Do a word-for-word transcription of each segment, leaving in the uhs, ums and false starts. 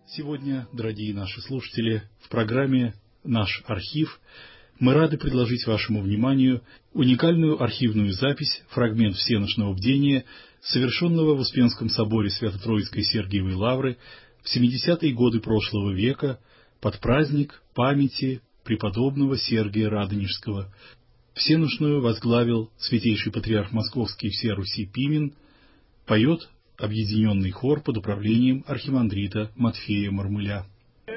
Сегодня, дорогие наши слушатели, в программе «Наш архив» мы рады предложить вашему вниманию уникальную архивную запись, фрагмент всенощного бдения, совершенного в Успенском соборе Свято-Троицкой Сергиевой Лавры в семидесятые годы прошлого века под праздник памяти преподобного Сергия Радонежского. Всенощную возглавил святейший патриарх Московский всея Руси Пимен, поет объединенный хор под управлением архимандрита Матфея Мармыля.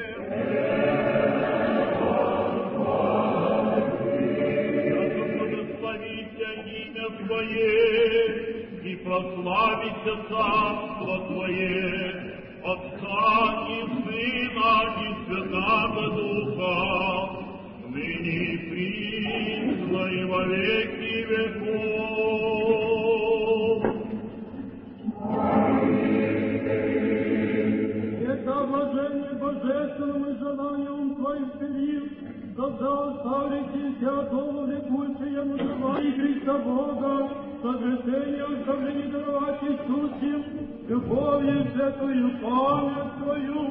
И прославится царство Твое, Отца и Сына и Святаго Духа, ныне и присно и во веки веков. Это блажение божественным и желанием Твоим перил, когда оставите святого векующему жива и Христа Бога, совершение оставления даровать Иисусим, любовью святую память Твою.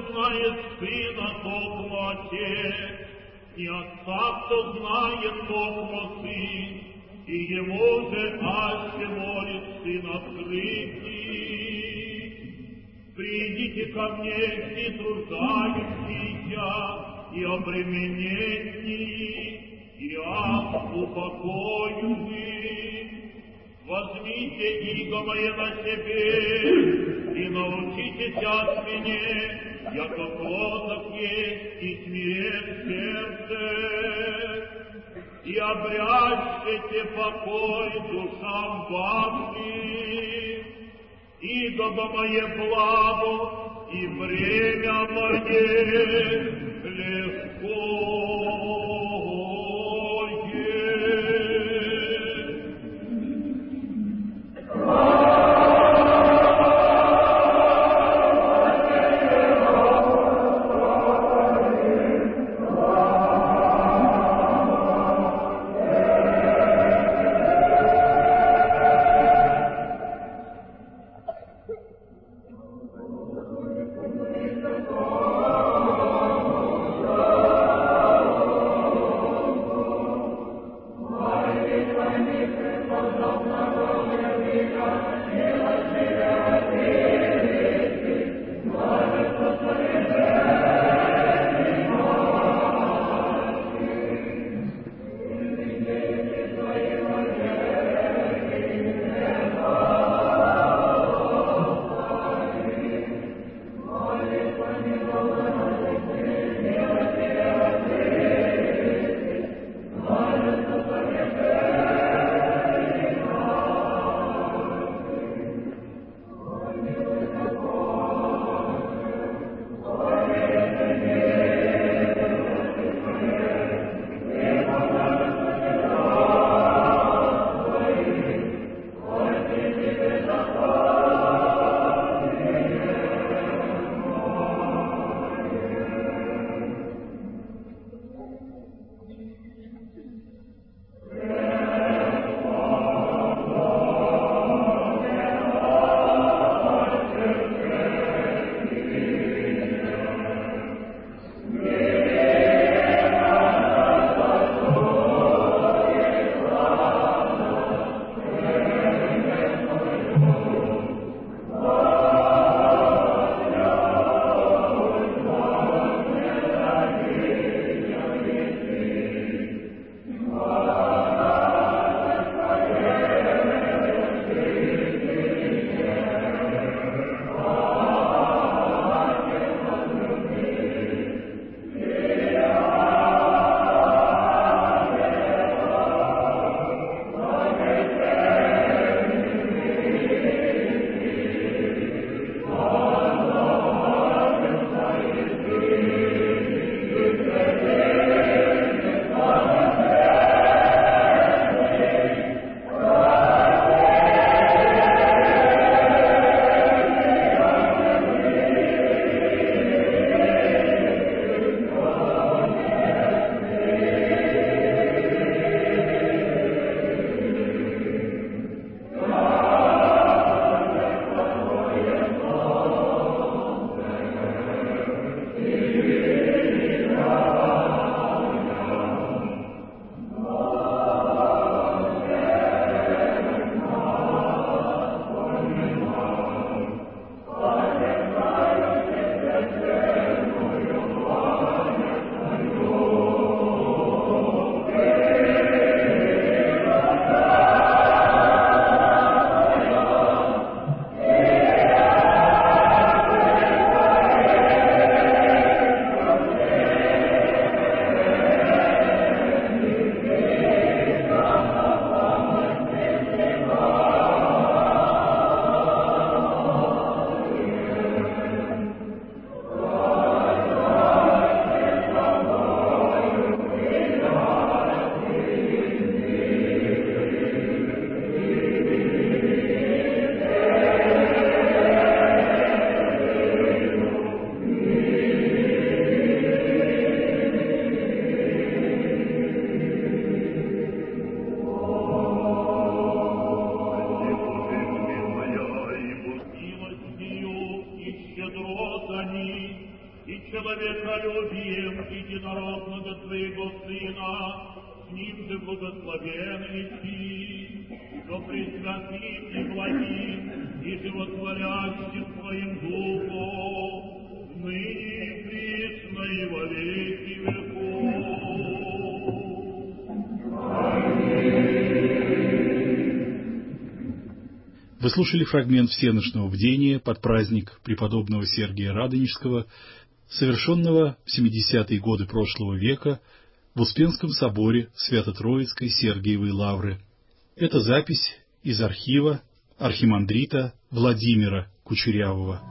знает Сына, токмо Отец, и Отца, кто знает, токмо Сын, и Ему же аще молит Сын открытий. Придите ко мне, все труждающиеся и обремененные, и я упокою их. Возьмите иго мое на себе, и научитесь от меня, яко кроток есть и смирен сердце, и обрящите покой душам вашим, ибо мое благо и время мое легко. человеколюбием единородного Твоего Сына, с Ним же благословенности, что пресвятым и благим и животворящим Твоим Духом, ныне и присно и во веки веков. Вы слушали фрагмент всенощного бдения под праздник преподобного Сергия Радонежского, совершенного в семидесятые годы прошлого века в Успенском соборе Свято-Троицкой Сергиевой Лавры. Это запись из архива архимандрита Владимира Кучерявого.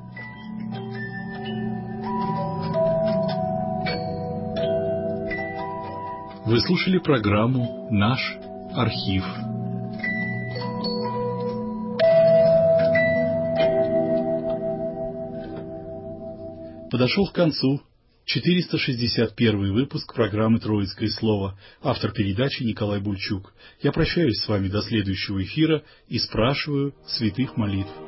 Вы слушали программу «Наш архив». Подошел к концу четыреста шестьдесят первый выпуск программы «Троицкое слово». Автор передачи Николай Бульчук. Я прощаюсь с вами до следующего эфира и спрашиваю святых молитв.